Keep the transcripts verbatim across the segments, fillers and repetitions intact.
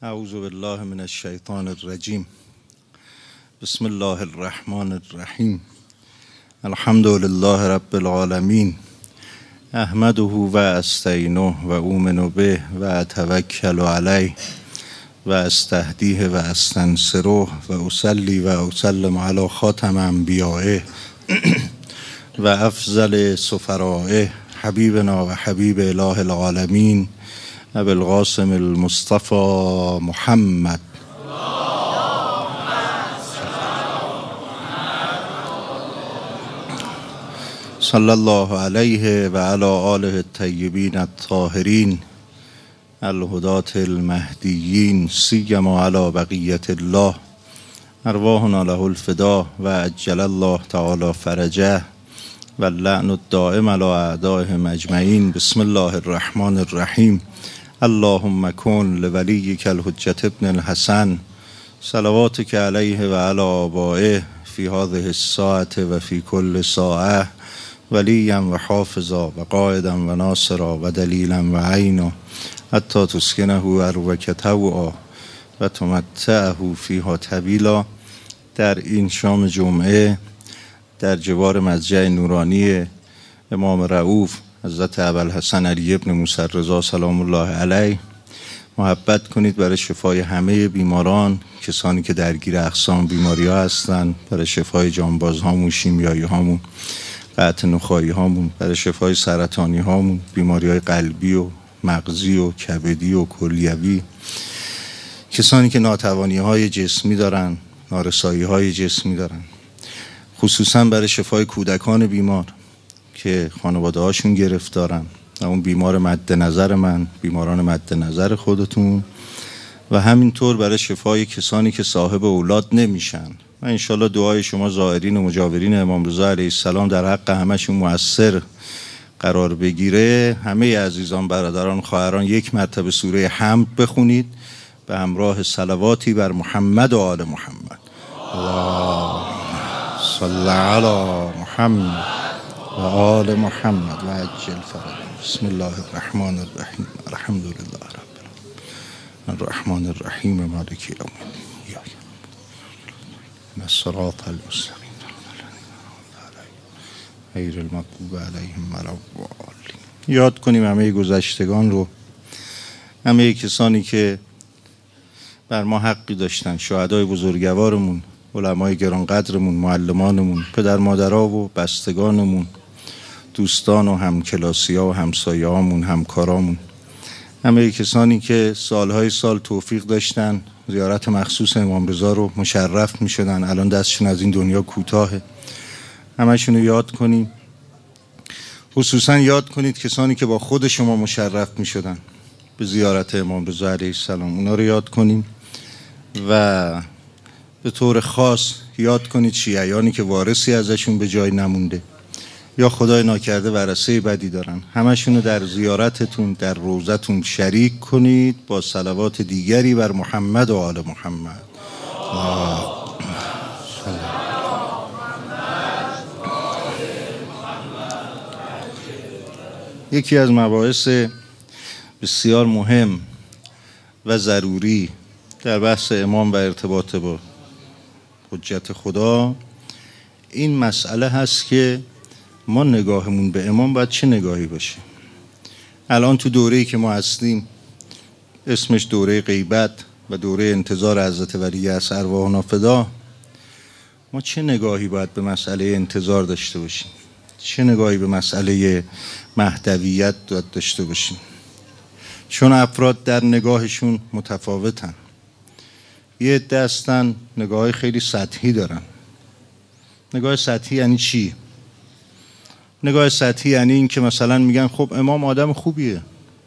اعوذ بالله من الشیطان الرجیم. بسم الله الرحمن الرحیم. الحمد لله رب العالمین. احمده و استعینه و اؤمن به و اتوکل علیه و استهدیه و استنصره و اصلی و اسلم علی خاتم انبیائه و افضل سفرائه حبیبنا و حبیب اله العالمین ابی القاسم المصطفى محمد صلی الله علیه و علی آله الطیبین الطاهرین الهداة المهدیین سیما علی بقیة الله ارواحنا له الفدا و عجل الله تعالی فرجه و اللعن الدائم علی اعدائهم اجمعین. بسم الله الرحمن الرحیم. اللهم کن لولیک الحجة ابن الحسن صلواتک علیه و علی آبائه فی هذه الساعة و فی کل ساعة ولیا و حافظا و قائدا و ناصرا و دلیلا و عینا حتی تسکنه اروک طوعا و تمتعه فیها طویلا. در این شام جمعه در جوار مضجع نورانی امام رؤوف حضرت ابوالحسن علی ابن موسی الرضا سلام الله علیه محبت کنید برای شفای همه بیماران، کسانی که درگیر اقسام بیماری ها هستند، برای شفای جانباز هامون، شیمیایی هامون، قطع نخایی هامون، برای شفای سرطانی هامون، بیماری های قلبی و مغزی و کبدی و کلیوی، کسانی که ناتوانی های جسمی دارن، نارسایی های جسمی دارن، خصوصا برای شفای کودکان بیمار که خانواده هاشون گرفتارن و اون بیمار مد نظر من، بیماران مد نظر خودتون، و همینطور برای شفای کسانی که صاحب اولاد نمیشن و انشالله دعای شما زائرین و مجاورین امام رضا علیه السلام در حق همشون مؤثر قرار بگیره. همه عزیزان، برادران، خواهران یک مرتبه سوره حمد بخونید به همراه صلواتی بر محمد و آل محمد. اللهم صل علی محمد و آل محمد و عجل فرجهم. بسم الله الرحمن الرحیم. الحمد لله رب العالمین الرحمن الرحیم مالک یوم الدین الصراط المستقیم غیر المغضوب علیهم ولا الضالین. یاد کنیم همه گذشتگان رو، همه کسانی که بر ما حقی داشتن، شهدای بزرگوارمون، علمای گرانقدرمون، معلمانمون، پدر مادرها و بستگانمون، دوستان و همکلاسی‌ها و همسایه‌هامون، همکارامون، همه کسانی که سالهای سال توفیق داشتن زیارت مخصوص امام رضا رو مشرف می شدن، الان دستشون از این دنیا کوتاهه، همشون رو یاد کنیم. خصوصا یاد کنید کسانی که با خود شما مشرف می شدن به زیارت امام رضا علیه السلام، اونا رو یاد کنیم. و به طور خاص یاد کنید شیعیانی که وارثی ازشون به جای نمونده یا خدای ناکرده ورثه بدی دارن، همشون رو در زیارتتون در روضتون شریک کنید با صلوات دیگری بر محمد و آل محمد. یکی از مباحث بسیار مهم و ضروری در بحث امام و ارتباط با حجت خدا این مسئله هست که ما نگاهمون به امام باید چه نگاهی باشه. الان تو دوره‌ای که ما هستیم اسمش دوره غیبت و دوره انتظار حضرت ولی اصل ارواحنا فدا، ما چه نگاهی باید به مسئله انتظار داشته باشیم؟ چه نگاهی به مسئله مهدویت داشته باشیم؟ چون افراد در نگاهشون متفاوتن. یه عده هستن نگاه خیلی سطحی دارن. نگاه سطحی یعنی چی؟ نگاه سطحی یعنی این که مثلا میگن خب امام آدم خوبیه،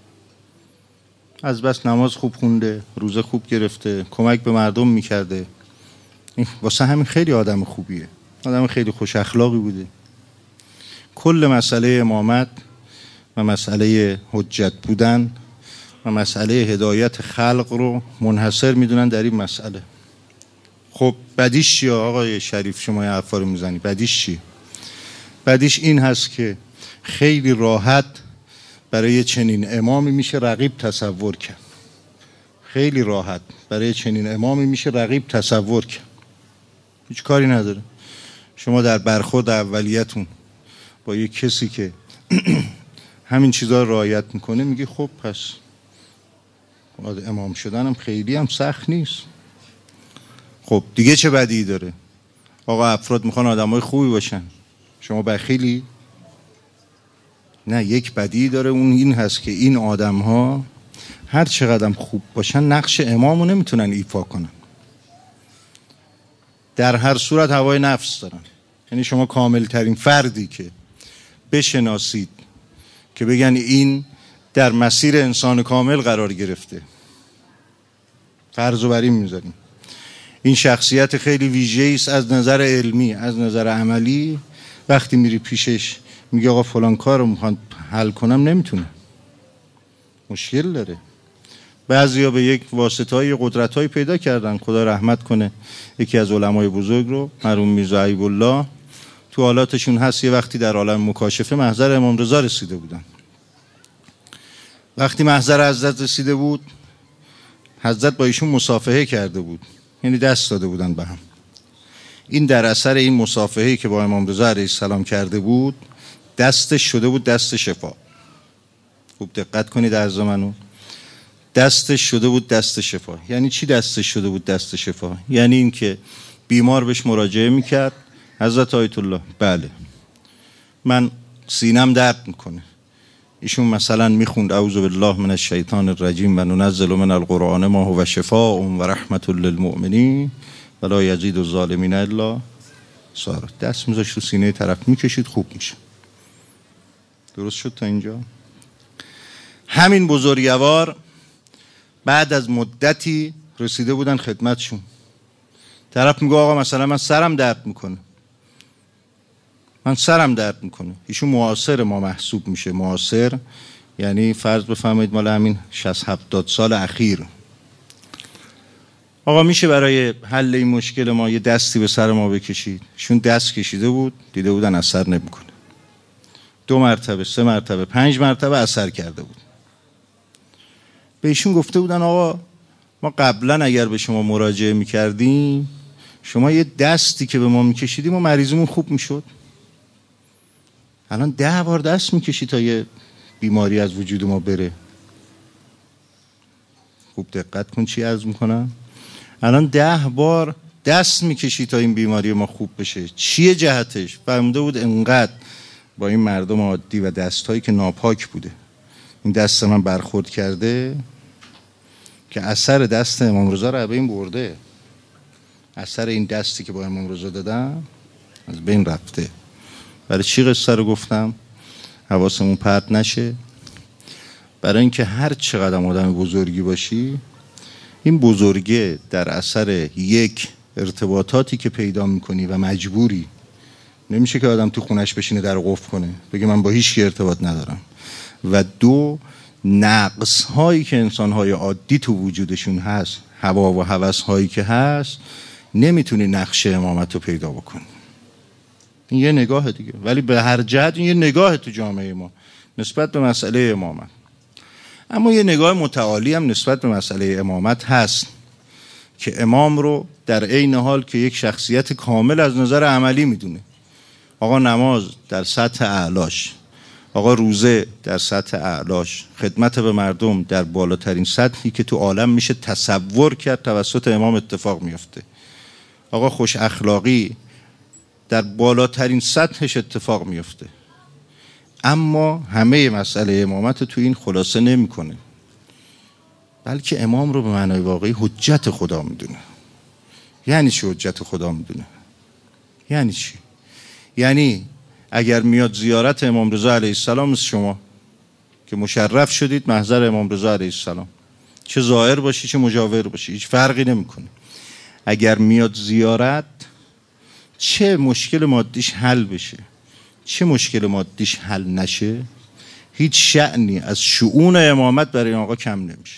از بس نماز خوب خونده، روزه خوب گرفته، کمک به مردم میکرده، واسه همین خیلی آدم خوبیه، آدم خیلی خوش اخلاقی بوده. کل مسئله امامت و مسئله حجت بودن و مسئله هدایت خلق رو منحصر میدونن در این مسئله. خب بدیش چیه آقای شریف شما یه حرفا رو میزنی؟ بدیش چیه؟ بدیش این هست که خیلی راحت برای چنین امامی میشه رقیب تصور کرد. خیلی راحت برای چنین امامی میشه رقیب تصور کرد، هیچ کاری نداره. شما در برخورد اولیتون با یک کسی که همین چیزا رو رعایت میکنه میگی خب پس امام شدنم خیلی هم سخت نیست. خب دیگه چه بدی داره؟ آقا افراد میخوان آدمای خوبی باشن، شما بخیلی؟ نه، یک بدی داره، اون این هست که این آدم ها هر چقدر خوب باشن نقش امامو نمیتونن ایفا کنن. در هر صورت هوای نفس دارن. یعنی شما کامل ترین فردی که بشناسید که بگن این در مسیر انسان کامل قرار گرفته، فرض و بر این میذاریم این شخصیت خیلی ویژه‌ای است از نظر علمی، از نظر عملی. وقتی میری پیشش میگه آقا فلان کار رو میخوان حل کنم، نمیتونه، مشکل داره. بعضیا به یک واسطه‌ای قدرت‌هایی پیدا کردن، خدا رحمت کنه یکی از علمای بزرگ رو، مرحوم میرزا ایب الله، تو حالاتشون هست یه وقتی در عالم مکاشفه محضر امام رضا رسیده بودن. وقتی محضر حضرت رسیده بود، حضرت با ایشون مصافحه کرده بود، یعنی دست داده بودن به هم. این در اثر این مصافحه‌ای که با امام رضا علیه السلام کرده بود، دستش شده بود دست شفا. خوب دقت کنید عرض منو، دستش شده بود دست شفا. یعنی چی دستش شده بود دست شفا؟ یعنی این که بیمار بهش مراجعه میکرد، حضرت آیت الله بله من سینم درد میکنه، ایشون مثلا میخوند اعوذ بالله من الشیطان الرجیم و ننزل من القرآن ما هو شفاء و رحمت للمؤمنین ولا یزید الظالمین الا خسارا. دست میذاشت تو سینه طرف میکشید خوب میشه. درست شد تا اینجا؟ همین بزرگوار بعد از مدتی رسیده بودن خدمتشون، طرف میگه آقا مثلا من سرم درد میکنه، من سرم درد میکنه. ایشون معاصر ما محسوب میشه. معاصر یعنی فرض بفرمایید مال همین شصت هفتاد سال اخیر. آقا میشه برای حل این مشکل ما یه دستی به سر ما بکشید؟ ایشون دست کشیده بود، دیده بودن اثر نمیکنه. دو مرتبه، سه مرتبه، پنج مرتبه اثر کرده بود. به ایشون گفته بودن آقا ما قبلا اگر به شما مراجعه میکردیم، شما یه دستی که به ما میکشیدیم و مریضمون خوب میشد. الان ده بار دست میکشی تا یه بیماری از وجود ما بره. خوب دقت کن چی عرض میکنم. الان ده بار دست میکشی تا این بیماری ما خوب بشه. چیه جهتش؟ فهمیده بود انقدر با این مردم عادی و دستهایی که ناپاک بوده این دست من برخورد کرده که اثر دست امام رضا رو به این برده. اثر این دستی که با امام رضا دادم از بین رفته. برای چی قصه رو گفتم؟ حواسمون پرت نشه. برای اینکه هر چقدر آدم بزرگی باشی، این بزرگه در اثر یک ارتباطاتی که پیدا میکنی و مجبوری، نمیشه که آدم تو خونش بشینه در قفل کنه بگه من با هیچ کی ارتباط ندارم. و دو، نقص هایی که انسان های عادی تو وجودشون هست، هوا و هوس هایی که هست، نمیتونی نقش امامت رو پیدا بکنی. این یه نگاه دیگه، ولی به هر جهت این یه نگاه تو جامعه ما نسبت به مسئله امامت. اما یه نگاه متعالی هم نسبت به مسئله امامت هست که امام رو در عین حال که یک شخصیت کامل از نظر عملی میدونه. آقا نماز در سطح اعلاش، آقا روزه در سطح اعلاش، خدمت به مردم در بالاترین سطحی که تو عالم میشه تصور کرد توسط امام اتفاق میفته. آقا خوش اخلاقی در بالاترین سطحش اتفاق میفته. اما همه مسئله امامت تو این خلاصه نمیکنه، بلکه امام رو به معنای واقعی حجت خدا میدونه. یعنی چی حجت خدا میدونه؟ یعنی چی؟ یعنی اگر میاد زیارت امام رضا علیه السلام، مثل شما که مشرف شدید محضر امام رضا علیه السلام، چه زائر باشی چه مجاور باشی هیچ فرقی نمیکنه. اگر میاد زیارت، چه مشکل مادیش حل بشه چه مشکل مادیش حل نشه، هیچ شأنی از شؤون امامت برای این آقا کم نمیشه.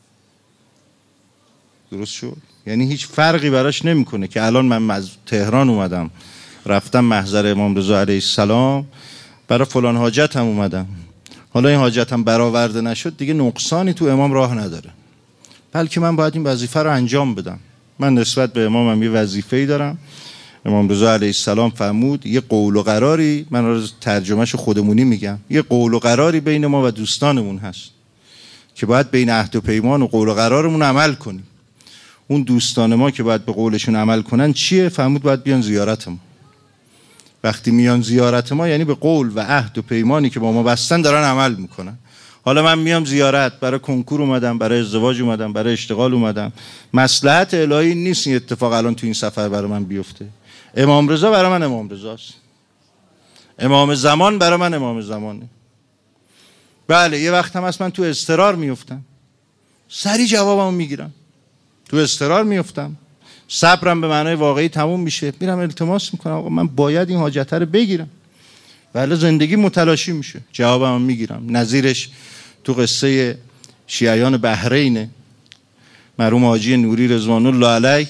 درست شد؟ یعنی هیچ فرقی براش نمیکنه که الان من از تهران اومدم رفتم محضر امام رضا علیه السلام برای فلان حاجت هم اومدم، حالا این حاجت هم برآورده نشد، دیگه نقصانی تو امام راه نداره. بلکه من باید این وظیفه رو انجام بدم. من نسبت به امامم یه وظیفه‌ای دارم. امام رضا علیه السلام فرمود یه قول و قراری، من رو ترجمهش خودمونی میگم، یه قول و قراری بین ما و دوستانمون هست که باید بین عهد و پیمان و قول و قرارمون عمل کنیم. اون دوستان ما که باید به قولشون عمل کنن چیه؟ فرمود باید بیان زیارت ما. وقتی میان زیارت ما یعنی به قول و عهد و پیمانی که با ما بستن دارن عمل میکنن. حالا من میام زیارت، برای کنکور اومدم، برای ازدواج اومدم، برای اشتغال اومدم، مصلحت الهی نیست این اتفاق الان تو این سفر برای من بیفته. امام رضا برای من امام رضاست، امام زمان برای من امام زمانه. بله یه وقت هم هست من تو اضطرار میفتم، سری جوابمو میگیرم، تو اضطرار میفتم، صبرم به معنای واقعی تموم میشه، میرم التماس میکنم آقا من باید این حاجت رو بگیرم، ولی زندگی متلاشی میشه، جوابمو میگیرم. نظیرش تو قصه شیعیان بحرین مرحوم حاجی نوری رضوان الله علیه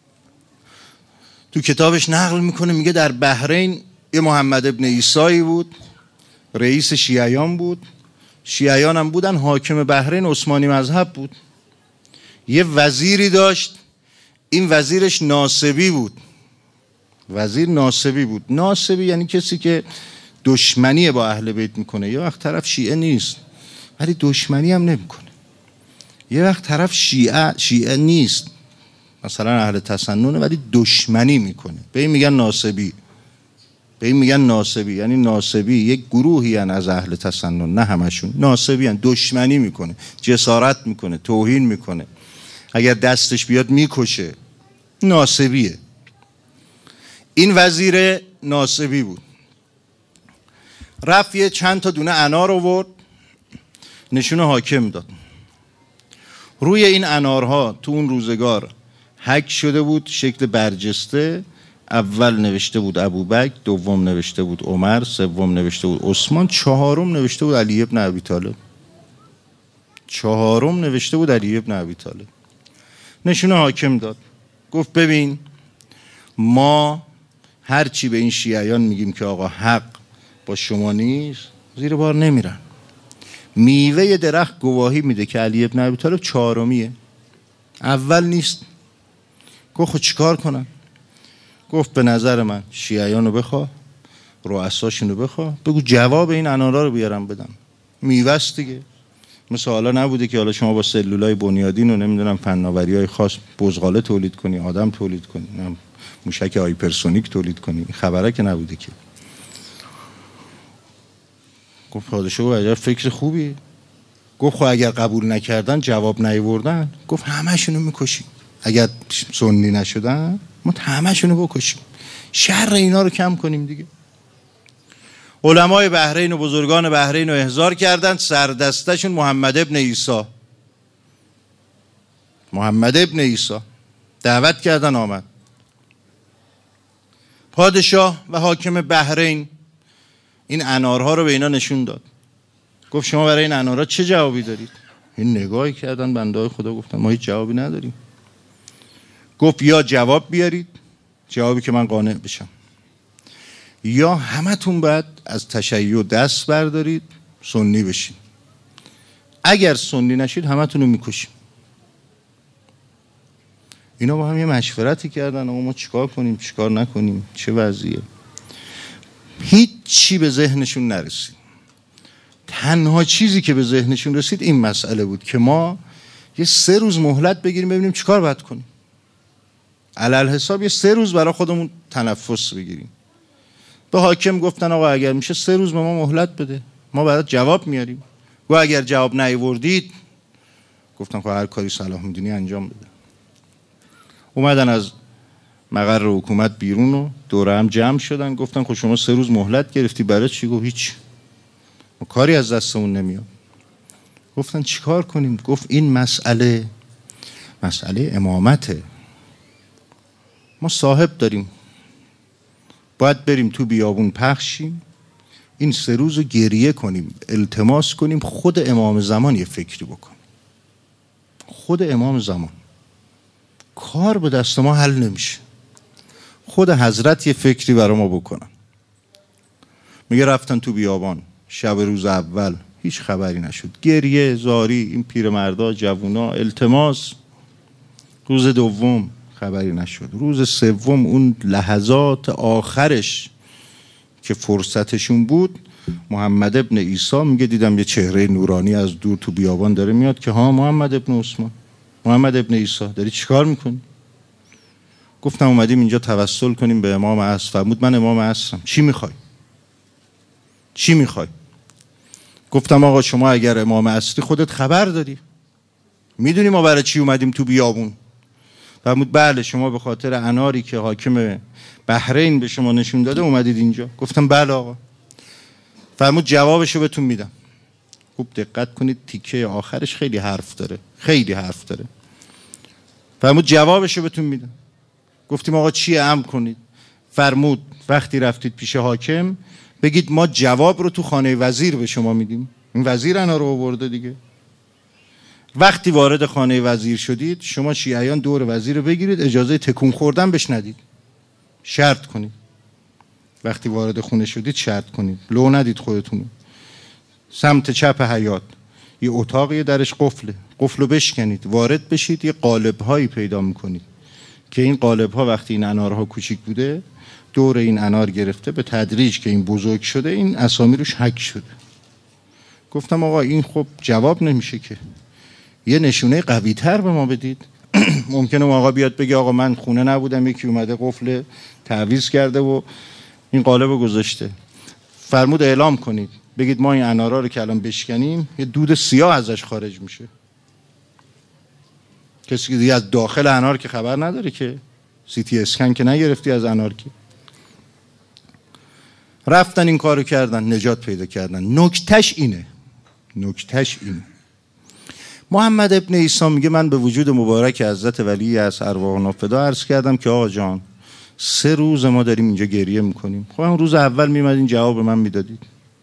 تو کتابش نقل میکنه، میگه در بحرین یه محمد ابن عیسایی بود، رئیس شیعیان بود، شیعیان هم بودن، حاکم بحرین عثمانی مذهب بود. یه وزیری داشت، این وزیرش ناصبی بود، وزیر ناصبی بود. ناصبی یعنی کسی که دشمنی با اهل بیت میکنه. یه وقت طرف شیعه نیست ولی دشمنی هم نمیکنه، یه وقت طرف شیعه شیعه نیست مثلا اهل تسننه ولی دشمنی میکنه، به این میگن ناصبی. به این میگن ناصبی، یعنی ناصبی یک گروهی هن از اهل تسنن، نه همشون، ناصبی هن، دشمنی میکنه، جسارت میکنه، توهین میکنه، اگر دستش بیاد میکشه، ناصبیه. این وزیر ناصبی بود، رفت یه چند تا دونه انار آورد نشون حاکم داد. روی این انارها تو اون روزگار حک شده بود شکل برجسته، اول نوشته بود ابوبکر، دوم نوشته بود عمر، سوم نوشته بود عثمان، چهارم نوشته بود علی ابن ابی طالب. چهارم نوشته بود علی ابن ابی طالب. نشون حاکم داد، گفت ببین ما هرچی به این شیعیان میگیم که آقا حق با شما نیست زیر بار نمیرن. میوه درخت گواهی میده که علی ابن ابی طالب چهارمیه، اول نیست. گفت خود چیکار کنم؟ گفت به نظر من شیعیانو بخوا، رؤساشونو بخوا، بگو جواب این انارا رو بیارم بدم. میوه است دیگه، مثل حالا نبوده که حالا شما با سلولای بنیادین و نمیدونم فناوری‌های خاص بزغاله تولید کنی، آدم تولید کنی، موشک هایپرسونیک تولید کنی، خبره که نبوده که. گفت پادشاه عجب فکر خوبی. گفت خب اگر قبول نکردن، جواب نیاوردن، گفت همه‌شونو میکشیم. اگر سنی نشدن ما همه‌شونو بکشیم، شر اینا رو کم کنیم دیگه. علمای بحرین و بزرگان بحرین رو احضار کردن، سردستشون محمد ابن عیسی، محمد ابن عیسی دعوت کردن آمد. پادشاه و حاکم بحرین این انارها رو به اینا نشون داد، گفت شما برای این انارها چه جوابی دارید؟ این نگاهی کردن بنده خدا، گفتن ما هیچ جوابی نداریم. گفت یا جواب بیارید، جوابی که من قانع بشم، یا همتون باید از تشیع دست بردارید سنی بشین. اگر سنی نشید همتون رو میکشیم. اینا با هم یه مشورتی کردن اما ما چیکار کنیم چیکار نکنیم، چه وضعیه. هیچ چی به ذهنشون نرسید. تنها چیزی که به ذهنشون رسید این مسئله بود که ما یه سه روز مهلت بگیریم ببینیم چیکار باید کنیم. علل حساب یه سه روز برای خودمون تنفس بگیریم. به حاکم گفتن آقا اگر میشه سه روز به ما مهلت بده، ما برات جواب میاریم. و اگر جواب نیاوردید، گفتن خب هر کاری صلاح میدونی انجام بده. اومدن از مقر حکومت بیرون و دوره هم جمع شدن، گفتن خب شما سه روز مهلت گرفتی برای چی؟ گفت هیچ، ما کاری از دستمون نمیاد. گفتن چیکار کنیم؟ گفت این مسئله مسئله امامته، ما صاحب داریم، باید بریم تو بیابون پخشیم، این سه روز رو گریه کنیم، التماس کنیم خود امام زمان یه فکری بکن. خود امام زمان، کار به دست ما حل نمیشه، خود حضرت یه فکری برای ما بکنن. میگه رفتن تو بیابان، شب روز اول هیچ خبری نشد. گریه زاری این پیرمردا، جوونا، التماس. روز دوم خبری نشد. روز سوم اون لحظات آخرش که فرصتشون بود، محمد ابن عیسی میگه دیدم یه چهره نورانی از دور تو بیابان داره میاد که ها محمد ابن عثمان، محمد ابن عیسی داری چیکار میکنی؟ گفتم اومدیم اینجا توسل کنیم به امام عصر. فرمود من امام عصرم. چی میخوای؟ چی میخوای؟ گفتم آقا شما اگر امام عصری خودت خبر داری، میدونی ما برای چی اومدیم تو بیابون؟ فرمود بله شما به خاطر اناری که حاکم بحرین به شما نشون داده اومدید اینجا. گفتم بله آقا. فرمود جوابشو بهتون میدم. خوب دقت کنید، تیکه آخرش خیلی حرف داره، خیلی حرف داره. فرمود جوابشو بهتون میدم. گفتیم آقا چیه؟ امر کنید. فرمود وقتی رفتید پیش حاکم بگید ما جواب رو تو خانه وزیر به شما میدیم. این وزیر انا رو آورده دیگه. وقتی وارد خانه وزیر شدید شما شیعیان دور وزیر رو بگیرید، اجازه تکون خوردن بهش ندید، شرط کنید. وقتی وارد خونه شدید شرط کنید، لو ندید خودتون. سمت چپ حیاط یه اتاقی درش قفله، قفل رو بشکنید، وارد بشید. یه قالب هایی پیدا میکنید که این قالب ها وقتی این انارها کوچیک بوده دور این انار گرفته، به تدریج که این بزرگ شده این اسامی روش حک شده. گفتم آقا این خب جواب نمیشه که، یه نشونه قوی تر به ما بدید. ممکنه آقا بیاد بگه آقا من خونه نبودم، یکی اومده قفل تعویض کرده و این قالب رو گذاشته. فرمود اعلام کنید، بگید ما این انارا رو که الان بشکنیم یه دود سیاه ازش خارج میشه. کسی که دیگه از داخل انار که خبر نداره که، سی تی اسکن که نگرفتی از انار که. رفتن این کارو کردن، نجات پیدا کردن. نکتهش اینه نکتهش اینه محمد ابن عیسی میگه من به وجود مبارک حضرت ولی از ارواحنا فدا عرض کردم که آقا جان سه روز ما داریم اینجا گریه میکنیم. خب هم روز اول میمدین جواب به من میدادید.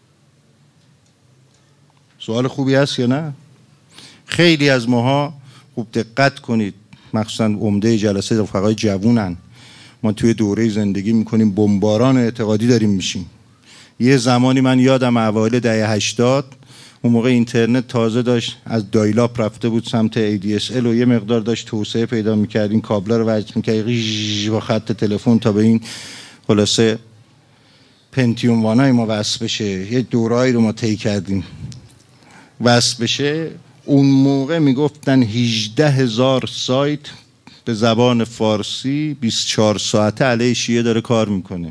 سوال خوبی هست یا نه؟ خیلی از ماها خوب دقت کنید، مخصوصا عمده جلسه رفقای جوونن، ما توی دوره زندگی میکنیم بمباران اعتقادی داریم میشیم. یه زمانی من یادم اوایل دهه هشتاد، اون موقع اینترنت تازه داشت از دایلاپ رفته بود سمت ای دی اس ال و یه مقدار داشت توسعه پیدا میکرد، این کابلا رو وصل میکرد با خط تلفن تا به این خلاصه پنتیوم وانای ما وصل بشه. یه دورایی رو ما طی کردیم وصل بشه. اون موقع میگفتن هجده هزار سایت به زبان فارسی بیست و چهار ساعته علیه شیعه داره کار میکنه.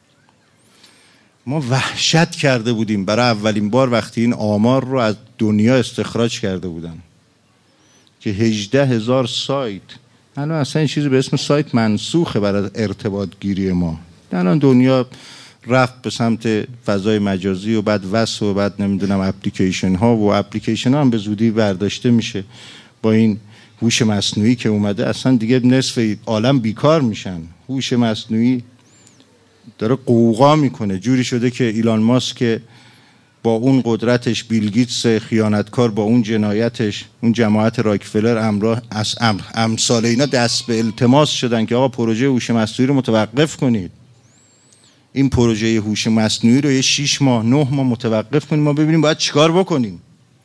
ما وحشت کرده بودیم برای اولین بار وقتی این آمار رو از دنیا استخراج کرده بودن که هجده هزار سایت. الان اصلا این چیزی به اسم سایت منسوخه برای ارتباط گیری ما. الان دنیا رفت به سمت فضای مجازی و بعد وصل و بعد نمیدونم اپلیکیشن ها و اپلیکیشن ها هم به زودی برداشته میشه. با این هوش مصنوعی که اومده اصلا دیگه نصف عالم بیکار میشن. هوش مصنوعی داره قوقا میکنه. جوری شده که ایلان ماسک که با اون قدرتش، بیل گیتس خیانتکار با اون جنایتش، اون جماعت راکفلر امراه از ام امثال اینا دست به التماس شدن که آقا پروژه هوش مصنوعی رو متوقف کنید. این پروژه هوش مصنوعی رو یه شش ماه نه ماه متوقف کنیم، ما ببینیم باید چیکار بکنیم.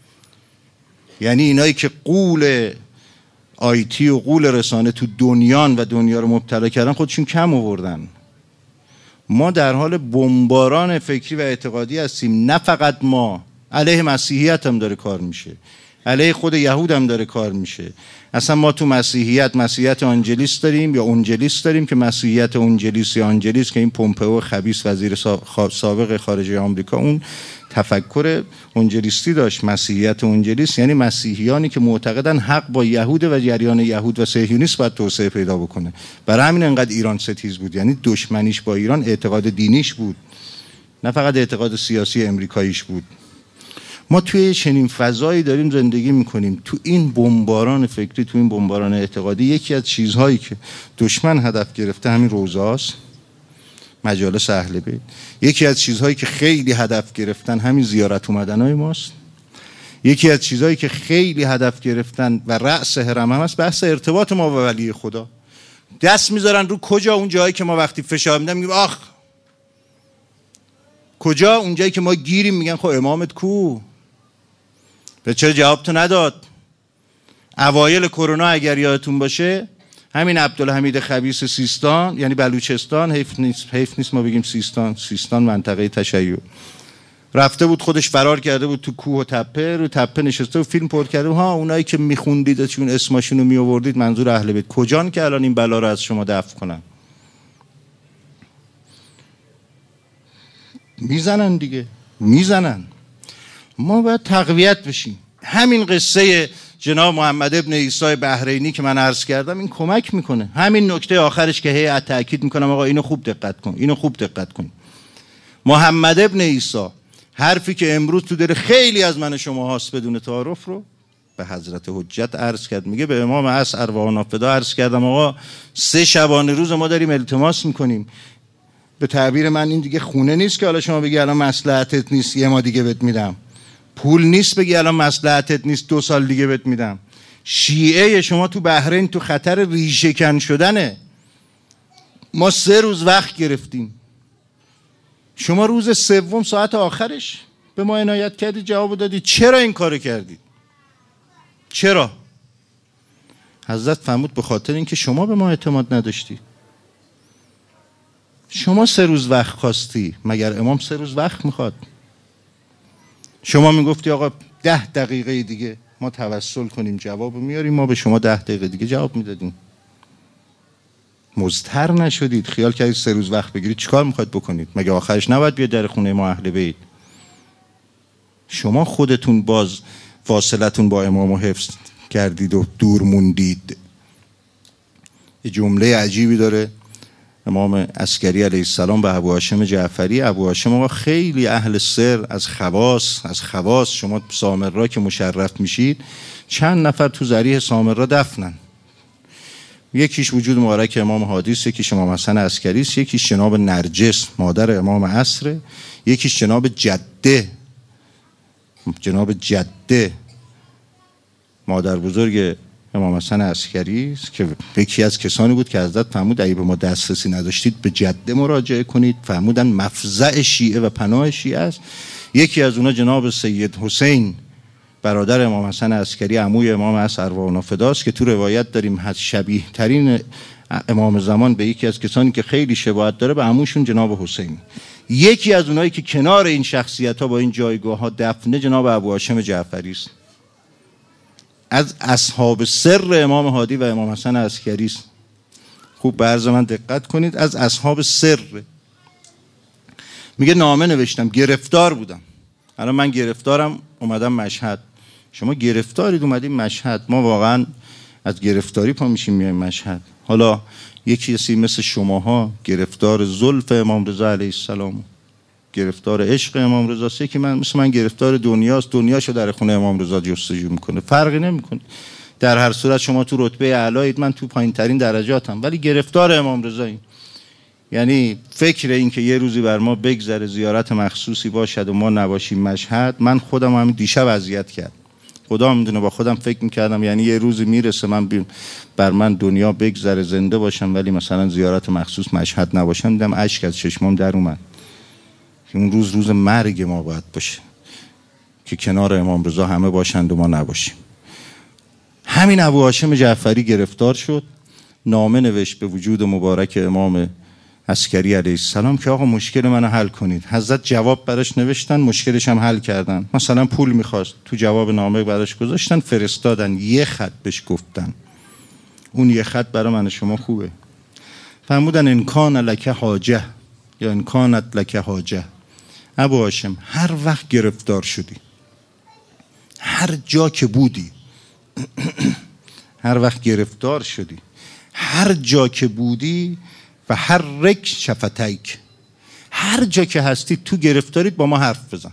یعنی اینایی که غول آیتی و غول رسانه تو دنیان و دنیا رو مبتلا کردن خودشون کم آوردن. ما در حال بمباران فکری و اعتقادی هستیم. نه فقط ما، علیه مسیحیت هم داره کار میشه، علیه خود یهود هم داره کار میشه. اصلا ما تو مسیحیت مسیحیت آنجلیس داریم یا اونجلیس داریم که مسیحیت اونجلیس یا آنجلیس که این پومپئو خبیث وزیر سابق خارجه آمریکا اون تفکر اونجلیستی داشت. مسیحیت اونجلیس یعنی مسیحیانی که معتقدن حق با یهود و جریان یهود و صهیونیسم باید توسعه پیدا بکنه. برای همین انقدر ایران ستیز بود. یعنی دشمنیش با ایران اعتقاد دینیش بود، نه فقط اعتقاد سیاسی امریکاییش بود. ما توی چنین فضایی داریم زندگی میکنیم. تو این بمباران فکری، تو این بمباران اعتقادی، یکی از چیزهایی که دشمن هدف گرفته همین روزاست، مجالس اهل بیت. یکی از چیزهایی که خیلی هدف گرفتن همین زیارت اومدنای ماست. یکی از چیزهایی که خیلی هدف گرفتن و رأس هرم هم است بحث ارتباط ما با ولی خدا. دست میذارن رو کجا؟ اون جایی که ما وقتی فشار میدن میگیم آخ کجا؟ اون جایی که ما گیریم میگن خب امامت کو؟ به چرا جواب تو نداد؟ اوایل کرونا اگر یادتون باشه همین عبدالحمید خبیث سیستان، یعنی بلوچستان، حیف نیست حیف نیست ما بگیم سیستان، سیستان منطقه تشیع، رفته بود خودش فرار کرده بود تو کوه و تپه، رو تپه نشسته و فیلم پر کرده. ها اونایی که میخوندید چون اسمشون رو میآوردید منظور اهل بیت، کجان که الان این بلا رو از شما دفع کنن؟ میزنن دیگه، میزنن. ما باید تقویت بشیم. همین قصه جناب محمد ابن عیسی بحرینی که من عرض کردم این کمک میکنه. همین نکته آخرش که هی تاکید میکنم آقا اینو خوب دقت کن، اینو خوب دقت کن. محمد ابن عیسی حرفی که امروز تو دل خیلی از من شما هاست بدون تعارف رو به حضرت حجت عرض کرد. میگه به امام عصر ارواح نافدا عرض کردم آقا سه شبانه روز ما داریم التماس میکنیم. به تعبیر من این دیگه خونه نیست که حالا شما بگی الان مصلحتت نیست یه ما دیگه بهت میدم. پول نیست بگی الان مصلحتت نیست دو سال دیگه بهت میدم. شیعه شما تو بحرین تو خطر ریشه‌کن شدنه. ما سه روز وقت گرفتیم. شما روز سوم ساعت آخرش به ما عنایت کردید، جواب دادید. چرا این کارو کردید؟ چرا؟ حضرت فرمود به خاطر اینکه شما به ما اعتماد نداشتی. شما سه روز وقت خواستی، مگر امام سه روز وقت میخواد؟ شما میگفتی آقا ده دقیقه دیگه ما توسل کنیم جواب میاریم، ما به شما ده دقیقه دیگه جواب میدادیم. مضطر نشدید، خیال کردید سه روز وقت بگیرید چیکار میخواید بکنید؟ مگه آخرش نباید بیاد در خونه ما اهل بیت؟ شما خودتون باز فاصلتون با امامو حفظ کردید و دور موندید. یه جمله عجیبی داره امام عسکری علیه السلام به ابو هاشم جعفری. ابو هاشم آقا خیلی اهل سر، از خواص از خواص شما سامرا که مشرف میشید چند نفر تو ذریح سامرا دفنن. یکیش وجود مبارک امام هادی است، یکیش امام حسن عسکری است، یکیش جناب نرجس مادر امام عصر، یکیش جناب جده جناب جده مادر بزرگ امام حسن عسکری است که یکی از کسانی بود که حضرت فرمود اگه به ما دسترسی نداشتید به جده مراجعه کنید. فرمودن مفزع شیعه و پناه شیعه است. یکی از اونا جناب سید حسین برادر امام حسن عسکری عموی امام عصر ارواح نافدا است که تو روایت داریم حد شبیه ترین امام زمان به یکی از کسانی که خیلی شباهت داره به عموشون جناب حسین. یکی از اونایی که کنار این شخصیت ها با این جایگاه ها دفنه جناب ابو هاشم جعفری است، از اصحاب سر امام هادی و امام حسن عسکری است. خوب به عرض من دقت کنید، از اصحاب سر. میگه نامه نوشتم، گرفتار بودم. الان من گرفتارم اومدم مشهد، شما گرفتارید اومدیم مشهد. ما واقعا از گرفتاری پا میشیم میایم مشهد. حالا یکی کسی مثل شماها گرفتار زلف امام رضا علیه السلام، گرفتار عشق امام رضا است، که من مثل من گرفتار دنیاست، دنیاشو در خونه امام رضا جستجو میکنه، فرقی نمیکنه. در هر صورت شما تو رتبه اعلایید، من تو پایین ترین درجاتم، ولی گرفتار امام رضاییم. یعنی فکر این که یه روزی بر ما بگذره زیارت مخصوصی باشد و ما نباشیم مشهد، من خودم همین دیشب اذیت کرد. خدا میدونه با خودم فکر میکردم یعنی یه روزی میرسه من بر من دنیا بگذره زنده باشم ولی مثلا زیارت مخصوص مشهد نباشم. دیدم اشک از چشمام در اومد که اون روز روز مرگ ما باید باشه که کنار امام رضا همه باشند و ما نباشیم. همین ابو هاشم جعفری گرفتار شد، نامه نوشت به وجود مبارک امام عسکری علیه السلام که آقا مشکل منو حل کنید. حضرت جواب براش نوشتن، مشکلش هم حل کردن. مثلا پول میخواست، تو جواب نامه براش گذاشتن، فرستادن، یه خط بهش گفتن اون یه خط برای من شما خوبه. فرمودن ان کان لک حاجه یا ان کانت لک حاجه. ابو هاشم هر وقت گرفتار شدی، هر جا که بودی هر وقت گرفتار شدی، هر جا که بودی و هر رک شفتیک، هر جا که هستی تو گرفتارید با ما حرف بزن.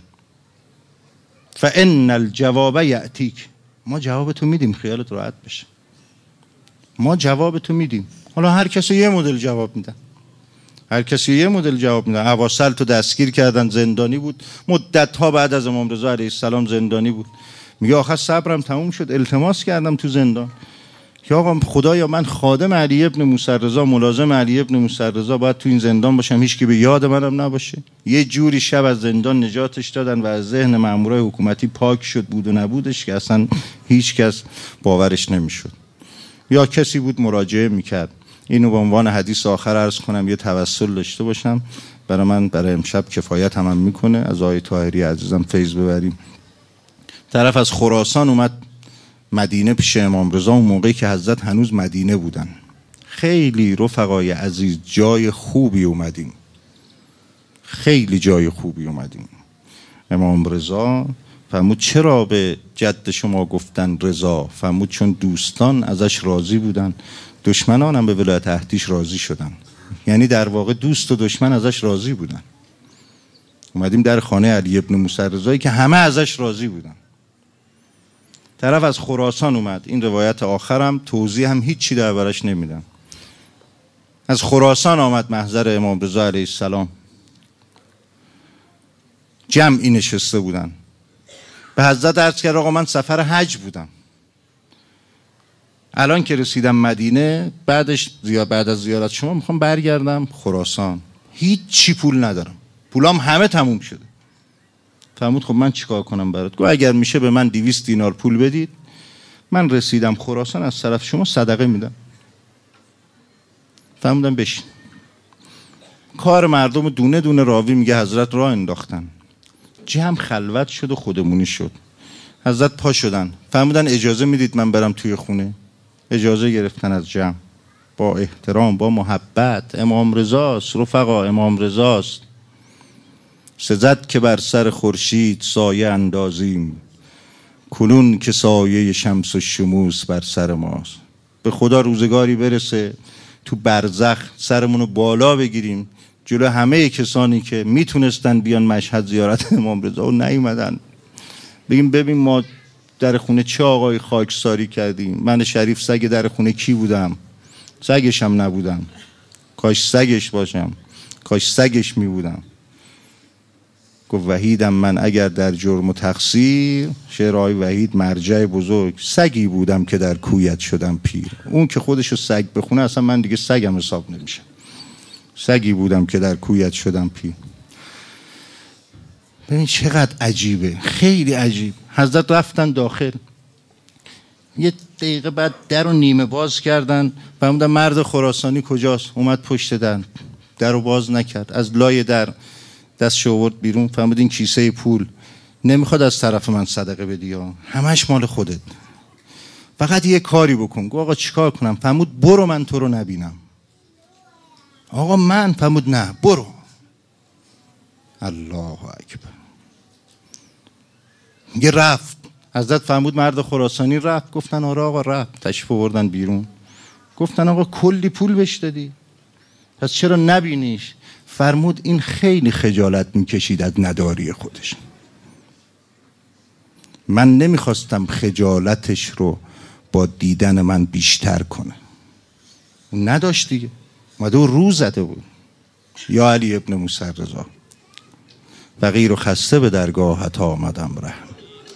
فان الجواب یاتیک، ما جواب تو میدیم، خیالت راحت بشه، ما جواب تو میدیم. حالا هر کسی یه مدل جواب میدن، هر کسی یه مدل جواب میدن. اواسل تو دستگیر کردن، زندانی بود مدت ها، بعد از امام رضا علیه السلام زندانی بود. میگه آخر صبرم تموم شد، التماس کردم تو زندان که آقا خدایا من خادم علی ابن موسی رضا، ملازم علی ابن موسی رضا باید تو این زندان باشم، هیچ کی به یاد منم نباشه. یه جوری شب از زندان نجاتش دادن و از ذهن مامورای حکومتی پاک شد بود و نبودش که اصلا هیچ کس باورش نمیشد. یا کسی بود مراجعه میکرد. اینو به عنوان حدیث آخر عرض کنم، یه توسل داشته باشم برای من، برای امشب کفایت هم, هم میکنه. از آقای طاهری عزیزم فیض ببریم. طرف از خراسان اومد مدینه پیش امام رضا، اون موقعی که حضرت هنوز مدینه بودن. خیلی رفقای عزیز جای خوبی اومدیم، خیلی جای خوبی اومدیم. امام رضا فرمود چرا به جد شما گفتن رضا؟ فرمود چون دوستان ازش راضی بودن، دشمنان هم به ولایت عهدیش راضی شدن. یعنی در واقع دوست و دشمن ازش راضی بودن. اومدیم در خانه علی ابن موسی رضایی که همه ازش راضی بودن. طرف از خراسان اومد. این روایت آخرم توضیح هم هیچی دربارش نمیدم. از خراسان آمد محضر امام رضا علیه السلام. جمعی نشسته بودن. به حضرت عرض کرد آقا من سفر حج بودم، الان که رسیدم مدینه، بعدش زیاد بعد از زیارت شما میخوام برگردم خراسان، هیچ چی پول ندارم، پولام همه تموم شده. فرمود خب من چیکار کنم برات؟ گفت اگر میشه به من دویست دینار پول بدید، من رسیدم خراسان از طرف شما صدقه میدم. فرمودم بشین. کار مردم دونه دونه راوی میگه حضرت راه انداختن. جمع خلوت شد و خودمونی شد. حضرت پا شدن. فرمودن اجازه میدید من برم توی خونه؟ اجازه گرفتن از جمع با احترام، با محبت. امام رضاست رفقا، امام رضاست. سزد که بر سر خورشید سایه اندازیم، کنون که سایه شمس و شموس بر سر ماست. به خدا روزگاری برسه تو برزخ سرمونو بالا بگیریم جلو همه کسانی که میتونستن بیان مشهد زیارت امام رضا و نیومدن، بگیم ببین ما در خونه چه آقای خاکساری کردیم. من شریف سگ در خونه کی بودم؟ سگش هم نبودم. کاش سگش باشم، کاش سگش می بودم. گفت وحیدم من اگر در جرم و تقصیر، شعرهای وحید مرجع بزرگ، سگی بودم که در کویت شدم پیر. اون که خودشو سگ بخونه اصلا من دیگه سگم حساب نمیشه. سگی بودم که در کویت شدم پیر. ببین چقدر عجیبه، خیلی عجیب. حضرت رفتن داخل، یه دقیقه بعد در رو نیمه باز کردن. فرمودن مرد خراسانی کجاست؟ اومد پشت در، در رو باز نکرد، از لای در دستش آورد بیرون. فرمودین کیسه پول نمیخواد از طرف من صدقه بدی ها، همش مال خودت، فقط یه کاری بکن. گفت آقا چیکار کنم؟ فرمود برو من تو رو نبینم. آقا من؟ فرمود نه برو. الله اکبر. میگه رفت. حضرت فرمود مرد خراسانی رفت؟ گفتن آره آقا رفت. تشریف آوردن بیرون. گفتن آقا کلی پول بهش دادی، پس چرا نبینیش؟ فرمود این خیلی خجالت میکشید از نداری خودش. من نمیخواستم خجالتش رو با دیدن من بیشتر کنه. اون نداشت دیگه، اومده و رو زده بود. یا علی ابن موسی رضا، فقیر و خسته به درگاهت آمدم رحم.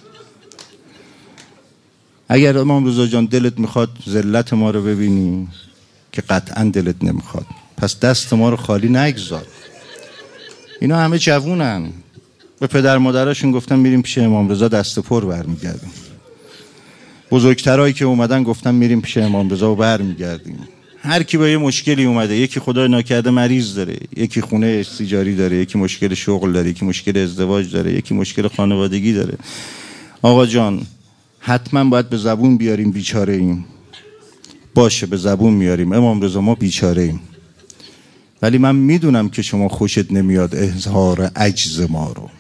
اگر امام رضا جان دلت میخواد ذلت ما رو ببینی، که قطعا دلت نمیخواد، پس دست ما رو خالی نگذار. اینا همه جوونن. به پدر مادرشون گفتن میریم پیش امام رضا، دست پر برمیگردیم. بزرگترایی که اومدن گفتن میریم پیش امام رضا و برمیگردیم. هر کی با یه مشکلی اومده، یکی خدای ناکرده مریض داره، یکی خونه استیجاری داره، یکی مشکل شغل داره، یکی مشکل ازدواج داره، یکی مشکل خانوادگی داره. آقا جان حتما باید به زبون بیاریم بیچاره ایم. باشه به زبون میاریم امام رضا ما بیچاره ایم، ولی من میدونم که شما خوشت نمیاد اظهار عجز ما رو.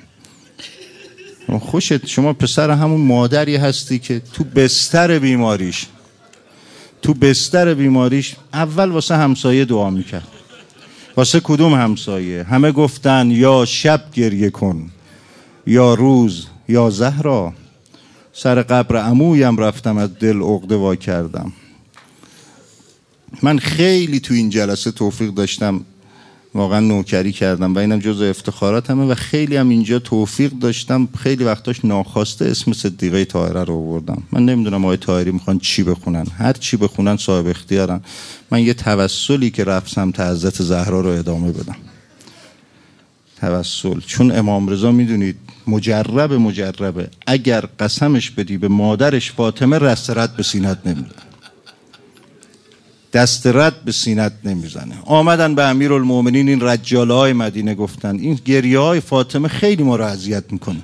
خوشت، شما پسر همون مادری هستی که تو بستر بیماریش تو بستر بیماریش اول واسه همسایه دعا میکرد. واسه کدوم همسایه؟ همه گفتن یا شب گریه کن، یا روز، یا زهرا. سر قبر عمویم رفتم از دل عقده وا کردم. من خیلی تو این جلسه توفیق داشتم واقعا نوکری کردم و اینم جزء افتخاراتمه و خیلی هم اینجا توفیق داشتم. خیلی وقتاش ناخواسته اسم صدیقه طاهره رو آوردم. من نمیدونم آقای طاهری میخوان چی بخونن، هر چی بخونن صاحب اختیارن. من یه توسلی که رفتم تا حضرت زهرا رو ادامه بدم. توسل، چون امام رضا میدونید مجرب مجربه، اگر قسمش بدی به مادرش فاطمه رست رد به سینت نمیزنه، دست رد به سینت نمیزنه. آمدن به امیرالمومنین این رجاله های مدینه گفتن این گریه های فاطمه خیلی ما رو اذیت میکنه.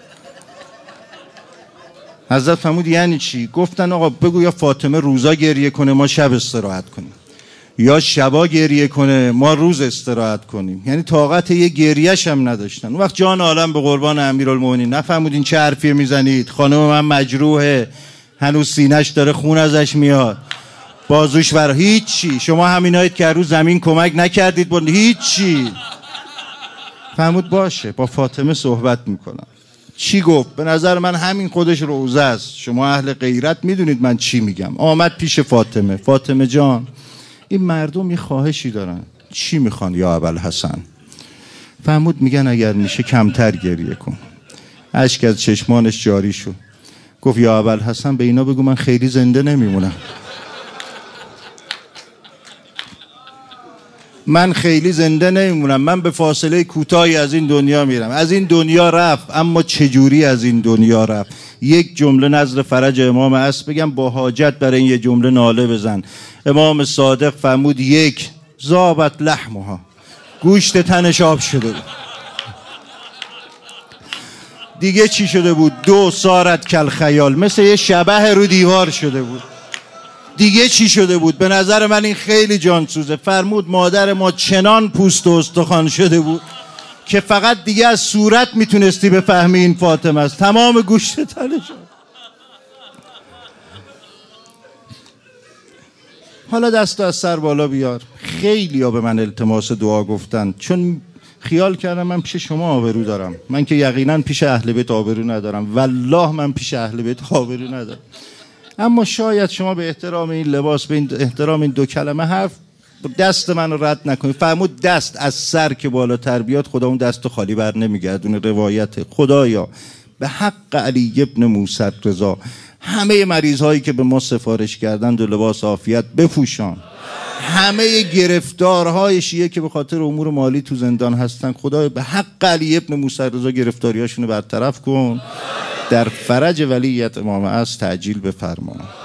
حضرت فرمود یعنی چی؟ گفتن آقا بگو یا فاطمه روزا گریه کنه ما شب استراحت کنیم، یا شبا گریه کنه ما روز استراحت کنیم. یعنی طاقت یه گریهش هم نداشتن. اون وقت جان عالم به قربان امیرالمومنین، نفهمودین چه حرفی میزنید؟ خانم من مجروحه، هنوز سینه‌اش داره خون ازش میاد، بازوش ور هیچی. شما همینایید که رو زمین کمک نکردید بود هیچی. فهمود باشه با فاطمه صحبت میکنم. چی گفت؟ به نظر من همین خودش روزه است. شما اهل غیرت میدونید من چی میگم. آمد پیش فاطمه. فاطمه جان این مردم یه خواهشی دارن. چی میخوان یا ابوالحسن؟ فهمود میگن اگر میشه کمتر گریه کن. اشک از چشمانش جاری شد. گفت یا ابوالحسن به اینا بگو من خیلی زنده نمیمونم، من خیلی زنده نمیمونم، من به فاصله کوتاهی از این دنیا میرم. از این دنیا رفت، اما چجوری از این دنیا رفت؟ یک جمله نظر فرج امام عصر بگم، با حاجت برای این یه جمله ناله بزن. امام صادق فرمود یک، ذابت لحمها، گوشت تنش آب شده بود. دیگه چی شده بود؟ دو، سارت کل خیال، مثل یه شبح رو دیوار شده بود. دیگه چی شده بود؟ به نظر من این خیلی جانسوزه. فرمود مادر ما چنان پوست و استخوان شده بود که فقط دیگه از صورت میتونستی بفهمی این فاطمه است، تمام گوشت تنش. حالا دست از سر بالا بیار. خیلی ها به من التماس دعا گفتن، چون خیال کردم من پیش شما آبرو دارم. من که یقینا پیش اهل بیت آبرو ندارم، والله من پیش اهل بیت آبرو ندارم. اما شاید شما به احترام این لباس، به این احترام این دو کلمه حرف دست من رو رد نکنید. فرمود دست از سر که بالاتر بیاد خدا اون دست خالی بر نمیگردونه. روایت خدایا به حق علی ابن موسی رضا همه مریض هایی که به ما سفارش کردن دو لباس عافیت بپوشان. همه گرفتارهای شیعه که به خاطر امور مالی تو زندان هستن خدایا به حق علی ابن موسی رضا گرفتاریاشونو برطرف کن. در فرج ولیت امام عصر تعجیل بفرما.